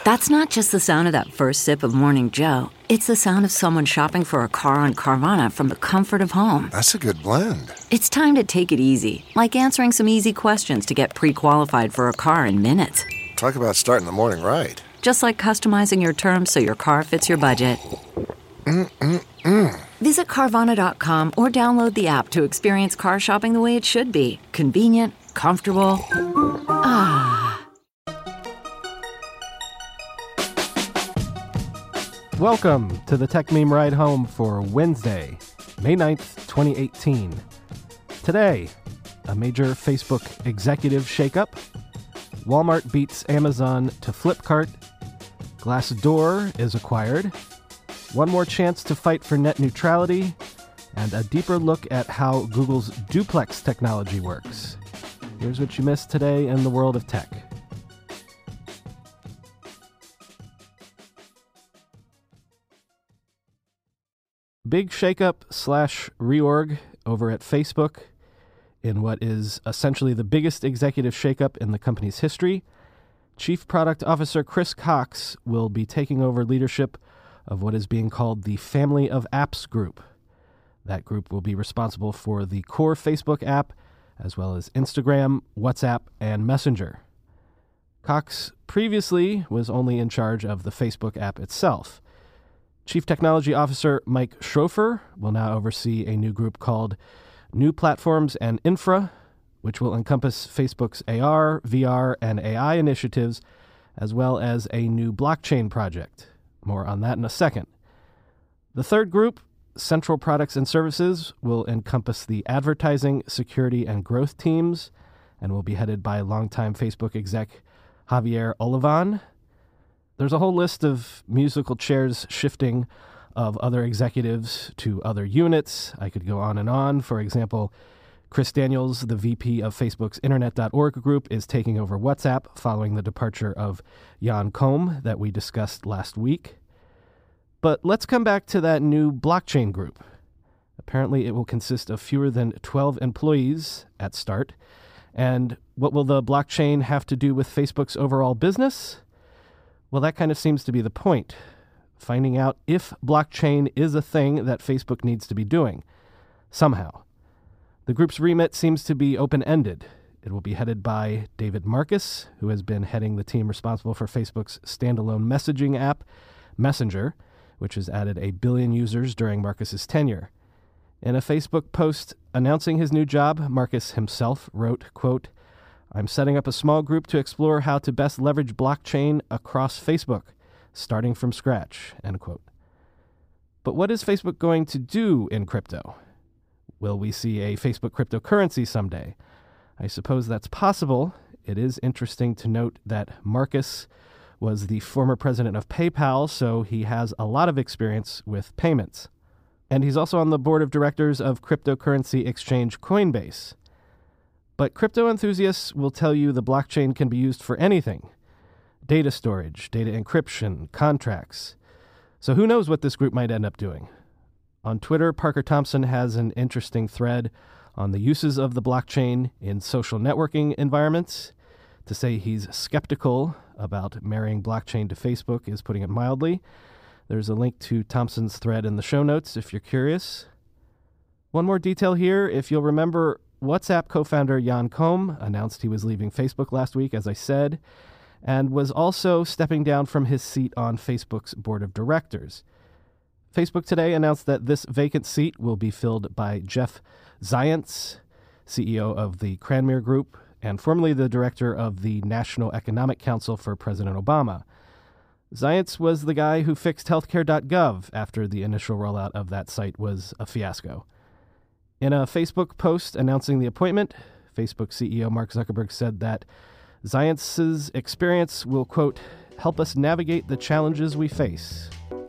That's not just the sound of that first sip of Morning Joe. It's the sound of someone shopping for a car on Carvana from the comfort of home. That's a good blend. It's time to take it easy, like answering some easy questions to get pre-qualified for a car in minutes. Talk about starting the morning right. Just like customizing your terms so your car fits your budget. Visit Carvana.com or download the app to experience car shopping the way it should be. Convenient, comfortable. Welcome to the Tech Meme Ride Home for Wednesday, May 9th, 2018. Today, a major Facebook executive shakeup, Walmart beats Amazon to Flipkart, Glassdoor is acquired, one more chance to fight for net neutrality, and a deeper look at how Google's duplex technology works. Here's what you missed today in the world of tech. Big shakeup / reorg over at Facebook in what is essentially the biggest executive shakeup in the company's history. Chief Product Officer Chris Cox will be taking over leadership of what is being called the Family of Apps Group. That group will be responsible for the core Facebook app, as well as Instagram, WhatsApp, and Messenger. Cox previously was only in charge of the Facebook app itself. Chief Technology Officer Mike Schroepfer will now oversee a new group called New Platforms and Infra, which will encompass Facebook's AR, VR, and AI initiatives, as well as a new blockchain project. More on that in a second. The third group, Central Products and Services, will encompass the advertising, security, and growth teams, and will be headed by longtime Facebook exec Javier Olivan. There's a whole list of musical chairs shifting of other executives to other units. I could go on and on. For example, Chris Daniels, the VP of Facebook's Internet.org group, is taking over WhatsApp following the departure of Jan Koum that we discussed last week. But let's come back to that new blockchain group. Apparently it will consist of fewer than 12 employees at start. And what will the blockchain have to do with Facebook's overall business? Well, that kind of seems to be the point. Finding out if blockchain is a thing that Facebook needs to be doing, somehow. The group's remit seems to be open-ended. It will be headed by David Marcus, who has been heading the team responsible for Facebook's standalone messaging app, Messenger, which has added 1 billion users during Marcus's tenure. In a Facebook post announcing his new job, Marcus himself wrote, quote, "I'm setting up a small group to explore how to best leverage blockchain across Facebook, starting from scratch," end quote. But what is Facebook going to do in crypto? Will we see a Facebook cryptocurrency someday? I suppose that's possible. It is interesting to note that Marcus was the former president of PayPal, so he has a lot of experience with payments. And he's also on the board of directors of cryptocurrency exchange Coinbase. But crypto enthusiasts will tell you the blockchain can be used for anything. Data storage, data encryption, contracts. So who knows what this group might end up doing? On Twitter, Parker Thompson has an interesting thread on the uses of the blockchain in social networking environments. To say he's skeptical about marrying blockchain to Facebook is putting it mildly. There's a link to Thompson's thread in the show notes if you're curious. One more detail here. If you'll remember, WhatsApp co-founder Jan Koum announced he was leaving Facebook last week, as I said, and was also stepping down from his seat on Facebook's board of directors. Facebook today announced that this vacant seat will be filled by Jeff Zients, CEO of the Cranmere Group, and formerly the director of the National Economic Council for President Obama. Zients was the guy who fixed healthcare.gov after the initial rollout of that site was a fiasco. In a Facebook post announcing the appointment, Facebook CEO Mark Zuckerberg said that Zients' experience will, quote, help us navigate the challenges we face.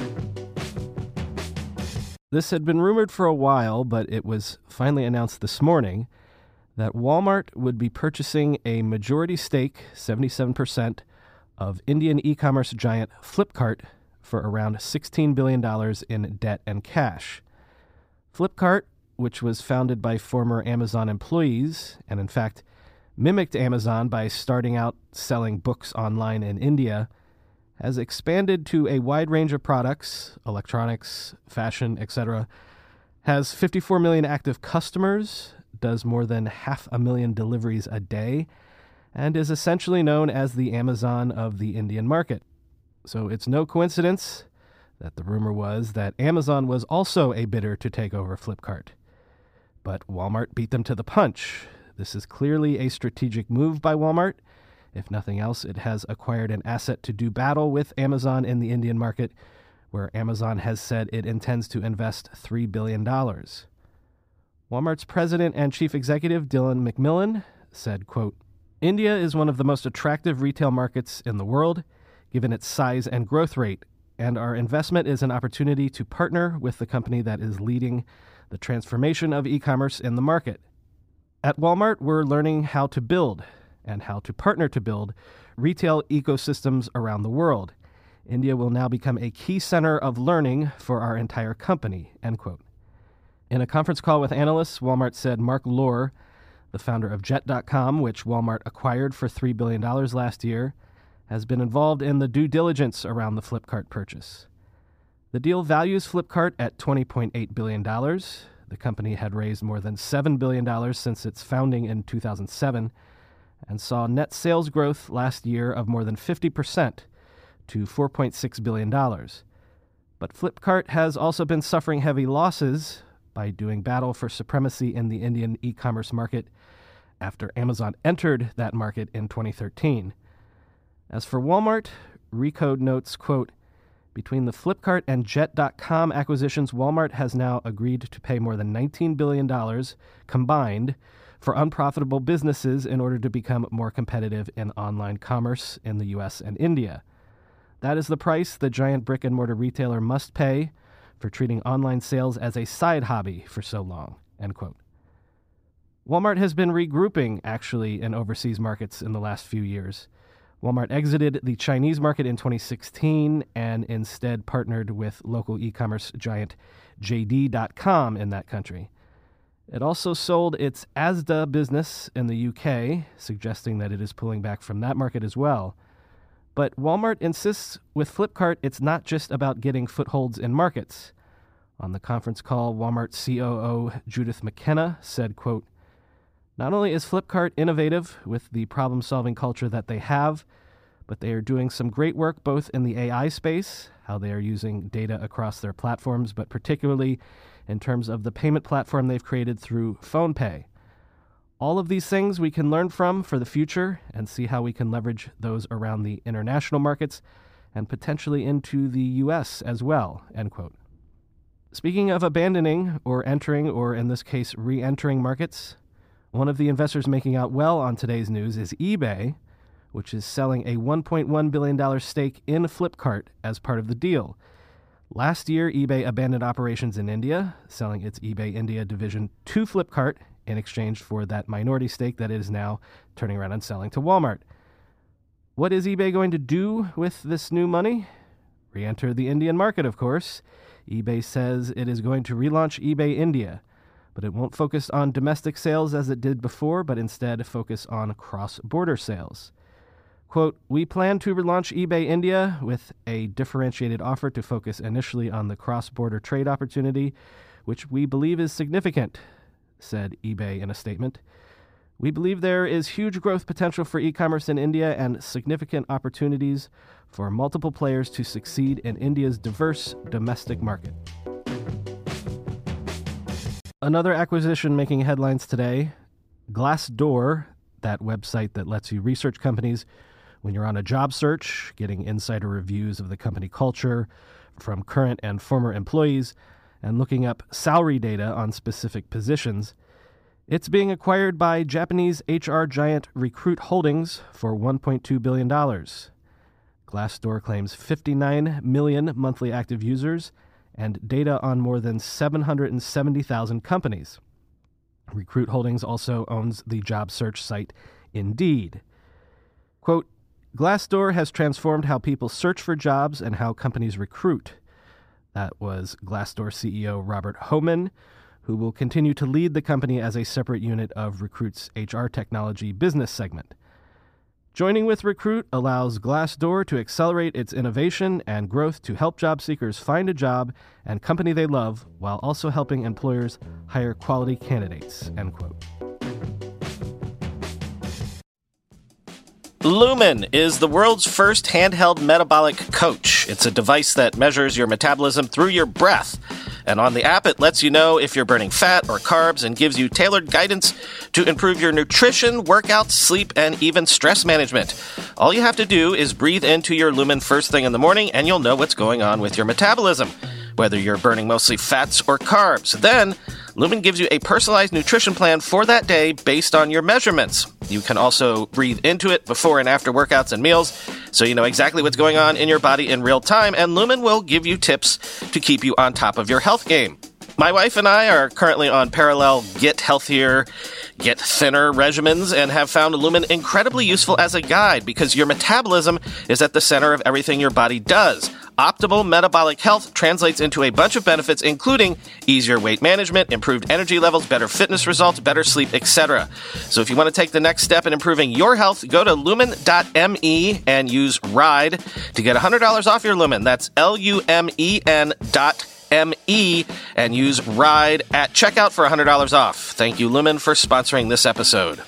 This had been rumored for a while, but it was finally announced this morning that Walmart would be purchasing a majority stake, 77%, of Indian e-commerce giant Flipkart for around $16 billion in debt and cash. Flipkart, which was founded by former Amazon employees, and in fact mimicked Amazon by starting out selling books online in India, has expanded to a wide range of products, electronics, fashion, etc., has 54 million active customers, does more than 500,000 deliveries a day, and is essentially known as the Amazon of the Indian market. So it's no coincidence that the rumor was that Amazon was also a bidder to take over Flipkart. But Walmart beat them to the punch. This is clearly a strategic move by Walmart. If nothing else, it has acquired an asset to do battle with Amazon in the Indian market, where Amazon has said it intends to invest $3 billion. Walmart's president and chief executive, Dylan McMillan, said, quote, "India is one of the most attractive retail markets in the world, given its size and growth rate, and our investment is an opportunity to partner with the company that is leading the transformation of e-commerce in the market. At Walmart, we're learning how to build and how to partner to build retail ecosystems around the world. India will now become a key center of learning for our entire company," end quote. In a conference call with analysts, Walmart said Mark Lohr, the founder of Jet.com, which Walmart acquired for $3 billion last year, has been involved in the due diligence around the Flipkart purchase. The deal values Flipkart at $20.8 billion. The company had raised more than $7 billion since its founding in 2007 and saw net sales growth last year of more than 50% to $4.6 billion. But Flipkart has also been suffering heavy losses by doing battle for supremacy in the Indian e-commerce market after Amazon entered that market in 2013. As for Walmart, Recode notes, quote, "Between the Flipkart and Jet.com acquisitions, Walmart has now agreed to pay more than $19 billion combined for unprofitable businesses in order to become more competitive in online commerce in the U.S. and India. That is the price the giant brick-and-mortar retailer must pay for treating online sales as a side hobby for so long," end quote. Walmart has been regrouping, actually, in overseas markets in the last few years. Walmart exited the Chinese market in 2016 and instead partnered with local e-commerce giant JD.com in that country. It also sold its Asda business in the UK, suggesting that it is pulling back from that market as well. But Walmart insists with Flipkart it's not just about getting footholds in markets. On the conference call, Walmart COO Judith McKenna said, quote, "Not only is Flipkart innovative with the problem-solving culture that they have, but they are doing some great work both in the AI space, how they are using data across their platforms, but particularly in terms of the payment platform they've created through PhonePe. All of these things we can learn from for the future and see how we can leverage those around the international markets and potentially into the U.S. as well," end quote. Speaking of abandoning or entering, or in this case, re-entering markets, one of the investors making out well on today's news is eBay, which is selling a $1.1 billion stake in Flipkart as part of the deal. Last year, eBay abandoned operations in India, selling its eBay India division to Flipkart in exchange for that minority stake that it is now turning around and selling to Walmart. What is eBay going to do with this new money? Re-enter the Indian market, of course. eBay says it is going to relaunch eBay India, but it won't focus on domestic sales as it did before, but instead focus on cross-border sales. Quote, "We plan to relaunch eBay India with a differentiated offer to focus initially on the cross-border trade opportunity, which we believe is significant," said eBay in a statement. "We believe there is huge growth potential for e-commerce in India and significant opportunities for multiple players to succeed in India's diverse domestic market." Another acquisition making headlines today, Glassdoor, that website that lets you research companies when you're on a job search, getting insider reviews of the company culture from current and former employees, and looking up salary data on specific positions. It's being acquired by Japanese HR giant Recruit Holdings for $1.2 billion. Glassdoor claims 59 million monthly active users and data on more than 770,000 companies. Recruit Holdings also owns the job search site Indeed. Quote, "Glassdoor has transformed how people search for jobs and how companies recruit." That was Glassdoor CEO Robert Hohman, who will continue to lead the company as a separate unit of Recruit's HR technology business segment. Joining with Recruit allows Glassdoor to accelerate its innovation and growth to help job seekers find a job and company they love while also helping employers hire quality candidates, end quote. Lumen is the world's first handheld metabolic coach. It's a device that measures your metabolism through your breath. And on the app, it lets you know if you're burning fat or carbs and gives you tailored guidance to improve your nutrition, workouts, sleep, and even stress management. All you have to do is breathe into your Lumen first thing in the morning, and you'll know what's going on with your metabolism, whether you're burning mostly fats or carbs. Then, Lumen gives you a personalized nutrition plan for that day based on your measurements. You can also breathe into it before and after workouts and meals, so you know exactly what's going on in your body in real time, and Lumen will give you tips to keep you on top of your health game. My wife and I are currently on parallel Get Healthier, Get Thinner regimens and have found Lumen incredibly useful as a guide because your metabolism is at the center of everything your body does. Optimal metabolic health translates into a bunch of benefits, including easier weight management, improved energy levels, better fitness results, better sleep, etc. So if you want to take the next step in improving your health, go to lumen.me and use RIDE to get $100 off your Lumen. That's LUMEN.ME and use RIDE at checkout for $100 off. Thank you, Lumen, for sponsoring this episode.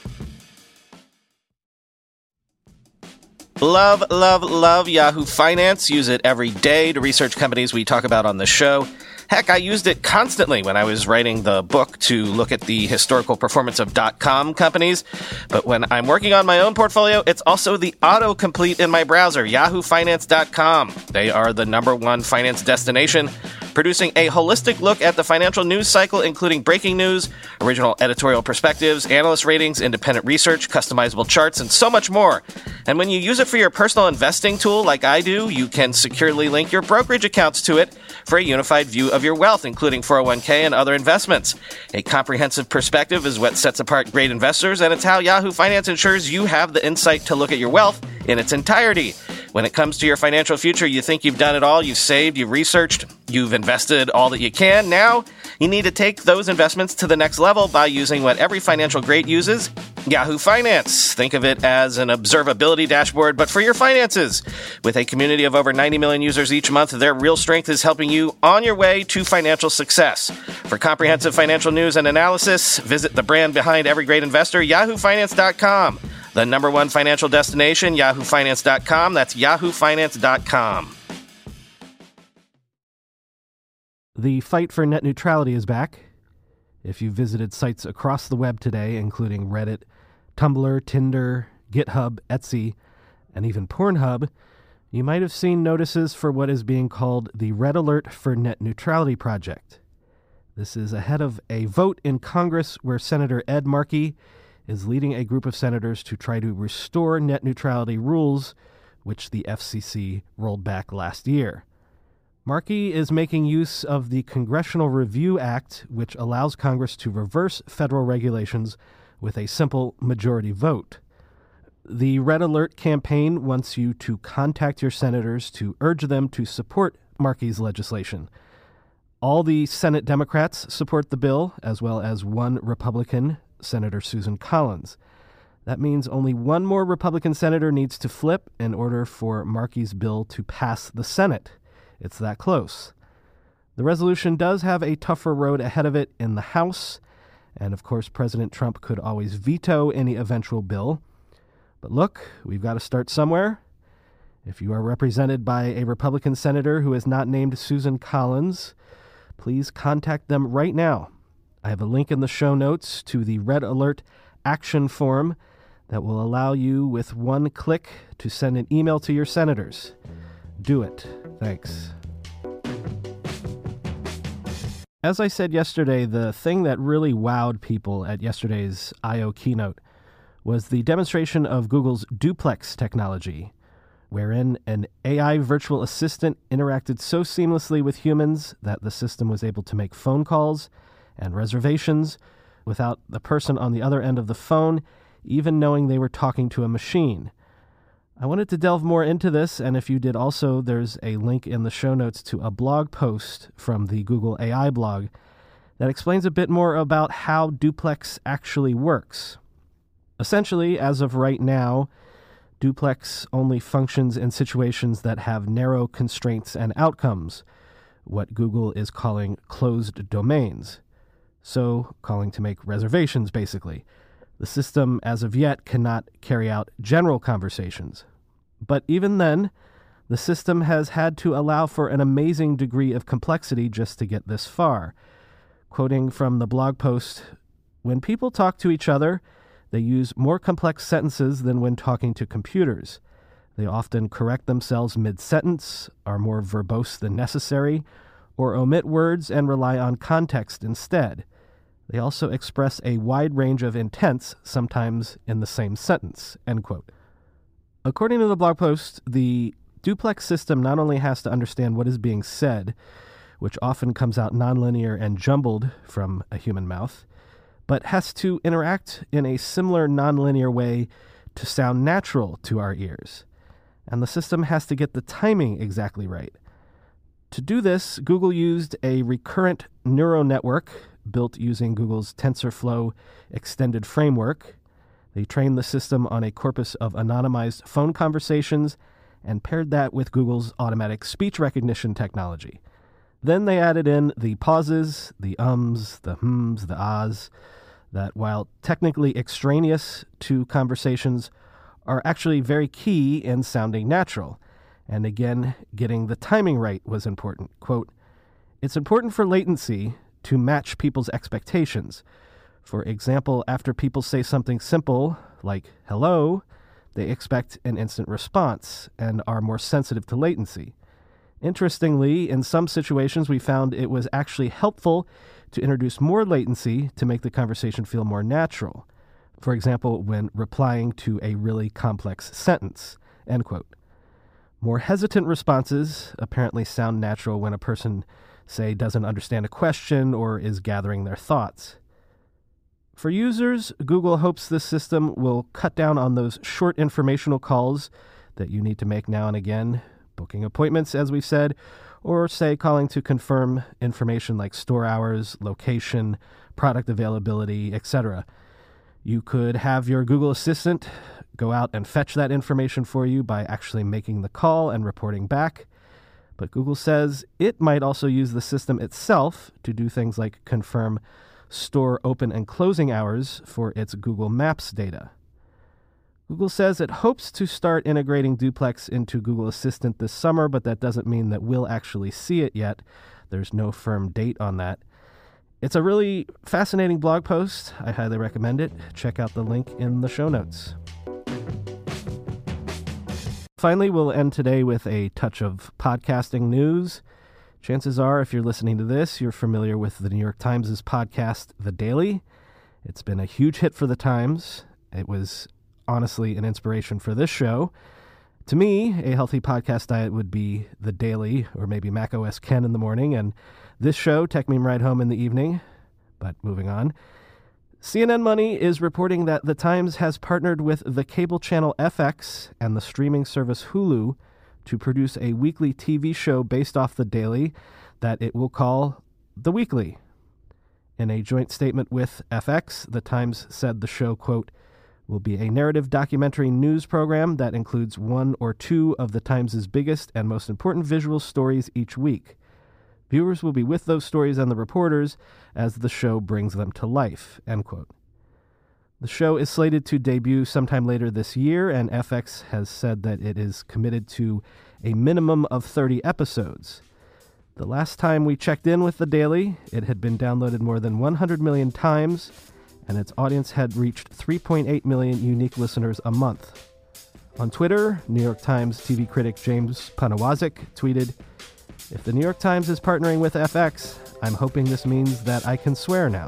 Love, love, love Yahoo Finance. Use it every day to research companies we talk about on the show. Heck, I used it constantly when I was writing the book to look at the historical performance of .com companies. But when I'm working on my own portfolio, it's also the autocomplete in my browser, yahoofinance.com. They are the #1 finance destination, producing a holistic look at the financial news cycle, including breaking news, original editorial perspectives, analyst ratings, independent research, customizable charts, and so much more. And when you use it for your personal investing tool like I do, you can securely link your brokerage accounts to it for a unified view of your wealth, including 401k and other investments. A comprehensive perspective is what sets apart great investors, and it's how Yahoo Finance ensures you have the insight to look at your wealth in its entirety. When it comes to your financial future, you think you've done it all, you've saved, you've researched, you've invested all that you can. Now, you need to take those investments to the next level by using what every financial great uses, Yahoo Finance. Think of it as an observability dashboard, but for your finances. With a community of over 90 million users each month, their real strength is helping you on your way to financial success. For comprehensive financial news and analysis, visit the brand behind every great investor, yahoofinance.com. The #1 financial destination, yahoofinance.com. That's yahoofinance.com. The fight for net neutrality is back. If you visited sites across the web today, including Reddit, Tumblr, Tinder, GitHub, Etsy, and even Pornhub, you might have seen notices for what is being called the Red Alert for Net Neutrality Project. This is ahead of a vote in Congress where Senator Ed Markey is leading a group of senators to try to restore net neutrality rules, which the FCC rolled back last year. Markey is making use of the Congressional Review Act, which allows Congress to reverse federal regulations with a simple majority vote. The Red Alert campaign wants you to contact your senators to urge them to support Markey's legislation. All the Senate Democrats support the bill, as well as one Republican, Senator Susan Collins. That means only one more Republican senator needs to flip in order for Markey's bill to pass the Senate. It's that close. The resolution does have a tougher road ahead of it in the House, and of course President Trump could always veto any eventual bill. But look, we've got to start somewhere. If you are represented by a Republican senator who is not named Susan Collins, please contact them right now. I have a link in the show notes to the Red Alert action form that will allow you with one click to send an email to your senators. Do it. Thanks. As I said yesterday, the thing that really wowed people at yesterday's I/O keynote was the demonstration of Google's Duplex technology, wherein an AI virtual assistant interacted so seamlessly with humans that the system was able to make phone calls and reservations without the person on the other end of the phone even knowing they were talking to a machine. I wanted to delve more into this, and if you did also, there's a link in the show notes to a blog post from the Google AI blog that explains a bit more about how Duplex actually works. Essentially, as of right now, Duplex only functions in situations that have narrow constraints and outcomes, what Google is calling closed domains. So, calling to make reservations, basically. The system, as of yet, cannot carry out general conversations. But even then, the system has had to allow for an amazing degree of complexity just to get this far. Quoting from the blog post, "When people talk to each other, they use more complex sentences than when talking to computers. They often correct themselves mid-sentence, are more verbose than necessary, or omit words and rely on context instead. They also express a wide range of intents, sometimes in the same sentence," end quote. According to the blog post, the Duplex system not only has to understand what is being said, which often comes out nonlinear and jumbled from a human mouth, but has to interact in a similar nonlinear way to sound natural to our ears. And the system has to get the timing exactly right. To do this, Google used a recurrent neural network built using Google's TensorFlow extended framework. They trained the system on a corpus of anonymized phone conversations and paired that with Google's automatic speech recognition technology. Then they added in the pauses, the ums, the hms, the ahs, that while technically extraneous to conversations, are actually very key in sounding natural. And again, getting the timing right was important. Quote, "It's important for latency to match people's expectations. For example, after people say something simple, like hello, they expect an instant response and are more sensitive to latency. Interestingly, in some situations, we found it was actually helpful to introduce more latency to make the conversation feel more natural. For example, when replying to a really complex sentence," end quote. More hesitant responses apparently sound natural when a person, say, doesn't understand a question or is gathering their thoughts. For users, Google hopes this system will cut down on those short informational calls that you need to make now and again, booking appointments, as we've said, or, say, calling to confirm information like store hours, location, product availability, etc. You could have your Google Assistant go out and fetch that information for you by actually making the call and reporting back. But Google says it might also use the system itself to do things like confirm store open and closing hours for its Google Maps data. Google says it hopes to start integrating Duplex into Google Assistant this summer, but that doesn't mean that we'll actually see it yet. There's no firm date on that. It's a really fascinating blog post. I highly recommend it. Check out the link in the show notes. Finally, we'll end today with a touch of podcasting news. Chances are, if you're listening to this, you're familiar with the New York Times' podcast, The Daily. It's been a huge hit for the Times. It was honestly an inspiration for this show. To me, a healthy podcast diet would be The Daily or maybe macOS Ken in the morning, and this show, Tech Meme Ride Home in the evening. But moving on. CNN Money is reporting that The Times has partnered with the cable channel FX and the streaming service Hulu to produce a weekly TV show based off The Daily that it will call The Weekly. In a joint statement with FX, The Times said the show, quote, "will be a narrative documentary news program that includes one or two of The Times' biggest and most important visual stories each week. Viewers will be with those stories and the reporters as the show brings them to life," end quote. The show is slated to debut sometime later this year, and FX has said that it is committed to a minimum of 30 episodes. The last time we checked in with The Daily, it had been downloaded more than 100 million times, and its audience had reached 3.8 million unique listeners a month. On Twitter, New York Times TV critic James Panawazik tweeted, "If the New York Times is partnering with FX, I'm hoping this means that I can swear now."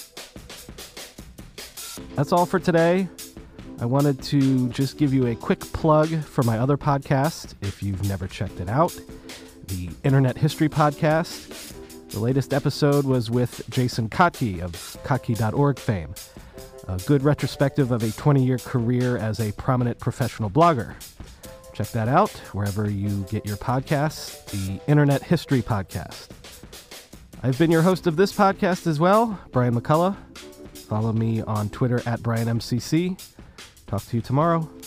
That's all for today. I wanted to just give you a quick plug for my other podcast, if you've never checked it out, the Internet History Podcast. The latest episode was with Jason Kotke of Kotke.org fame, a good retrospective of a 20-year career as a prominent professional blogger. Check that out wherever you get your podcasts, the Internet History Podcast. I've been your host of this podcast as well, Brian McCullough. Follow me on Twitter at BrianMCC. Talk to you tomorrow.